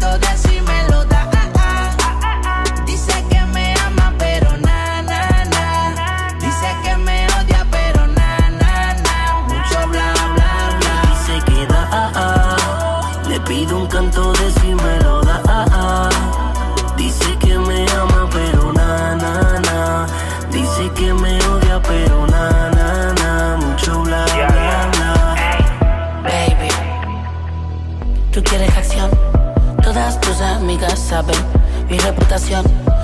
canto de si me lo da. Dice que me ama, pero na, na, na. Dice que me odia, pero na, na, na. Mucho bla, bla, bla. Dice que da, le pido un canto de si me lo da. Dice que me ama, pero na, na, na. Dice que me odia, pero na, na, na. Mucho bla, bla, bla. Baby, tú quieres acción. Todas tus amigas saben mi reputación.